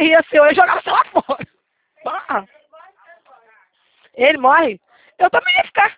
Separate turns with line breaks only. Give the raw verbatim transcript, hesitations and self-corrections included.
rir assim, eu ia jogar você lá fora. Ah. Ele morre? Eu também ia ficar.